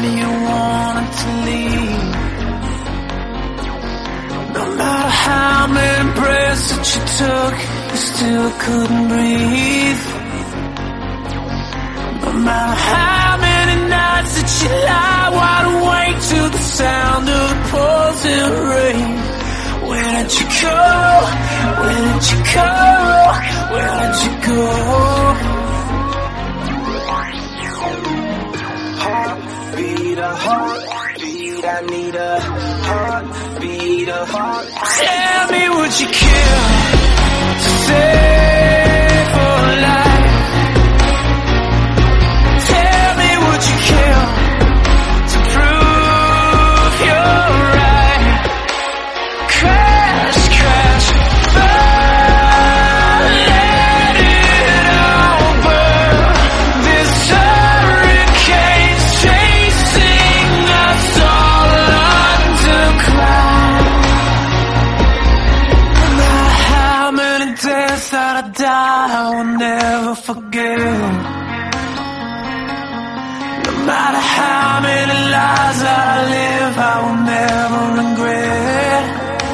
me wanting to leave. No matter how many breaths that you took, you still couldn't breathe. No matter how many nights that you lie wide awake to the sound of the pouring rain. Where did you go? Where did you go? Where did you go? Heartbeat, a heartbeat, I need a heartbeat, a heart. Tell me, would you kill to save for life? Tell me, would you kill to prove you're right? Crash, crash, burn, let it all burn. This hurricane's chasing us all underground. No matter how many days that I die, I will never forget. No matter how many lies that I live, I will never regret.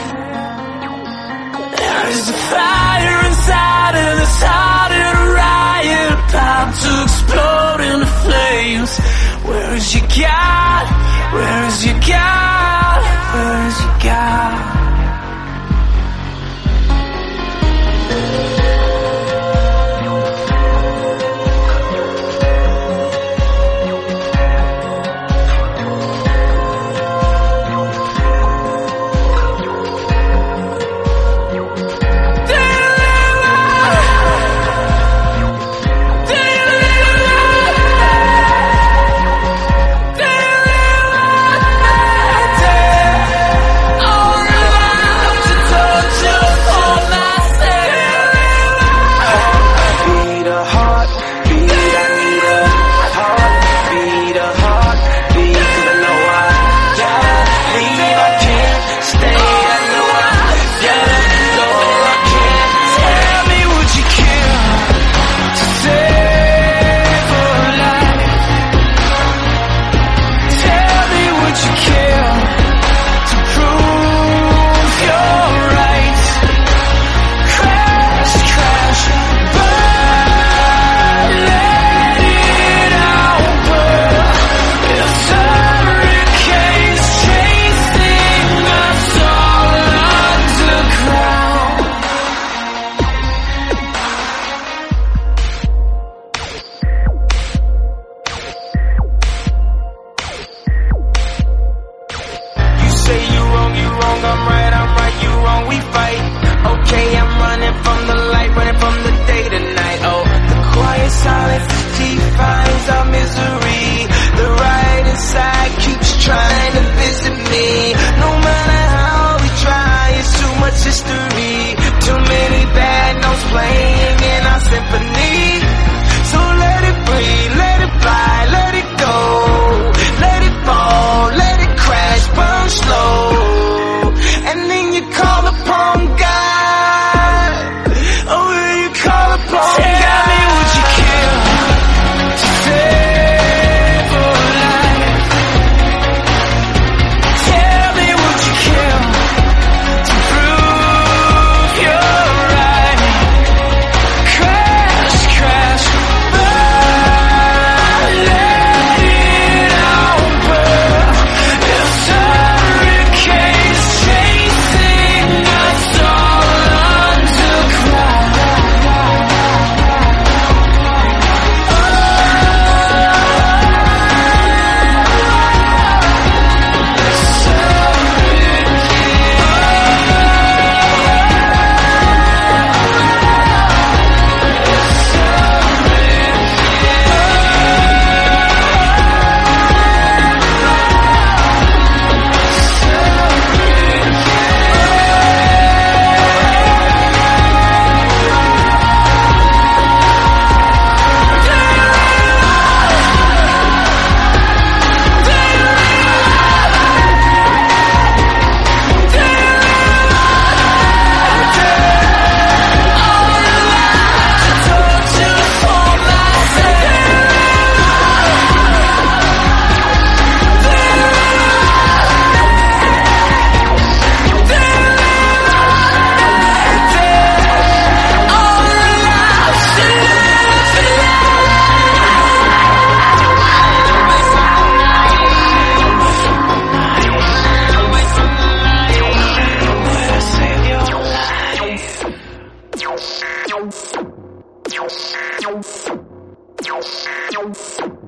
There is a fire inside and it's hot in a riot, about to explode into flames. Where is your God? Where is your God? Where is your God? Yes.